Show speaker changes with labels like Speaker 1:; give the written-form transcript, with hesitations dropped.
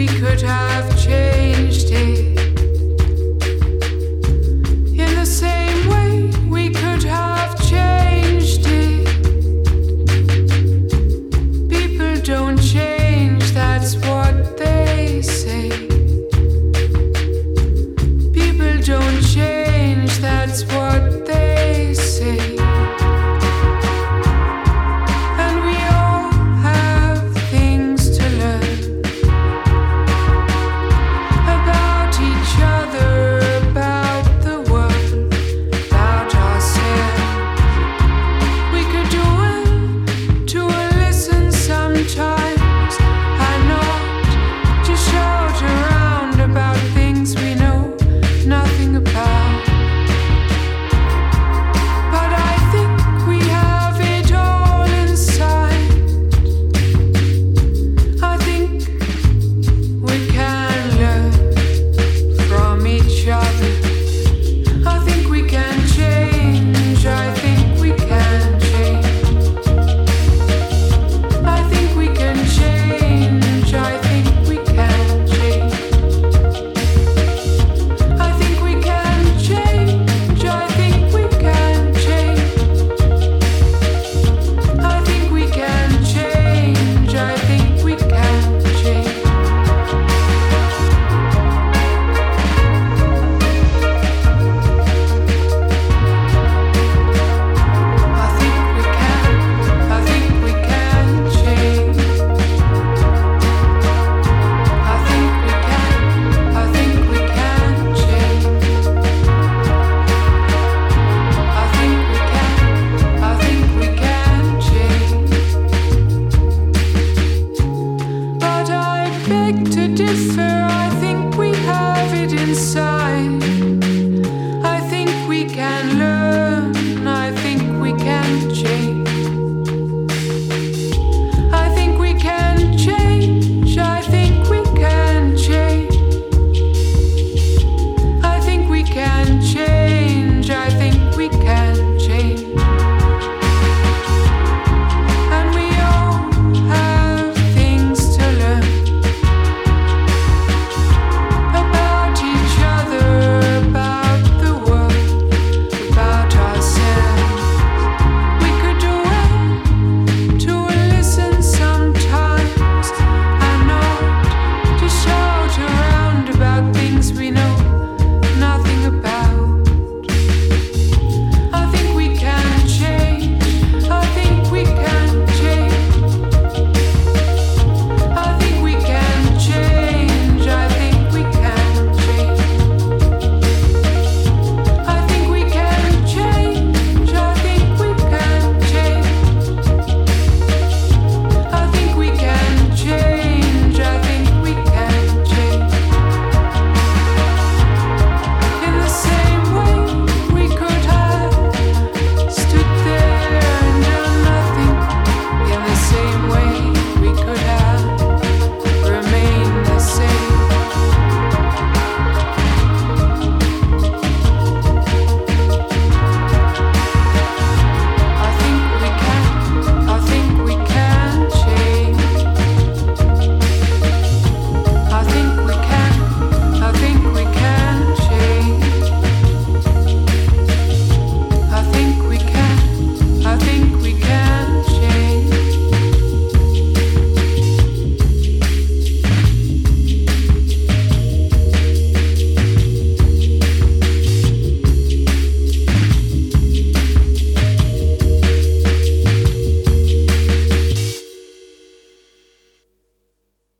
Speaker 1: could have changed it. In the same way, we could have changed it. People don't change, that's what they say. People don't change, that's what they say. And we all have things to learn about each other, about the world, about ourselves. We could do well to listen sometimes and not just shout around about things we know nothing about. But I think we have it all inside. I think we can learn from each other. I think we can change. I think we can change. I think we can change. I think we can change. I think we can change. I think we can change. I think we can change. I think we can change. I think we can. I think we can change. I think we can. I think we can change. I think we can. I think we can change. But I beg to differ.